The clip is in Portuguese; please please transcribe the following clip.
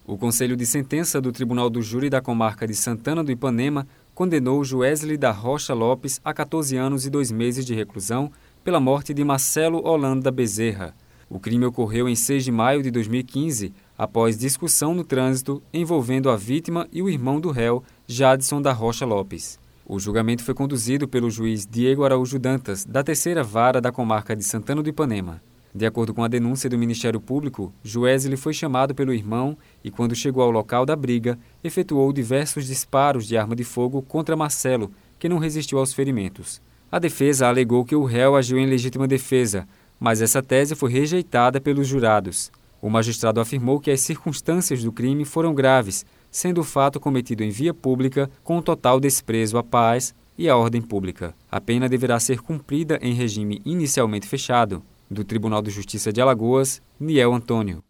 O Conselho de Sentença do Tribunal do Júri da Comarca de Santana do Ipanema condenou Joesley da Rocha Lopes a 14 anos e 2 meses de reclusão pela morte de Marcelo Holanda Bezerra. O crime ocorreu em 6 de maio de 2015, após discussão no trânsito envolvendo a vítima e o irmão do réu, Jadson da Rocha Lopes. O julgamento foi conduzido pelo juiz Diego Araújo Dantas, da 3ª Vara da Comarca de Santana do Ipanema. De acordo com a denúncia do Ministério Público, Joesley foi chamado pelo irmão e, quando chegou ao local da briga, efetuou diversos disparos de arma de fogo contra Marcelo, que não resistiu aos ferimentos. A defesa alegou que o réu agiu em legítima defesa, mas essa tese foi rejeitada pelos jurados. O magistrado afirmou que as circunstâncias do crime foram graves, sendo o fato cometido em via pública com total desprezo à paz e à ordem pública. A pena deverá ser cumprida em regime inicialmente fechado. Do Tribunal de Justiça de Alagoas, Niel Antônio.